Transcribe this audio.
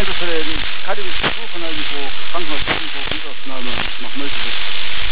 Also für den Kategorie von also so Krankenhaus, so Grundaufnahme nach Mölse.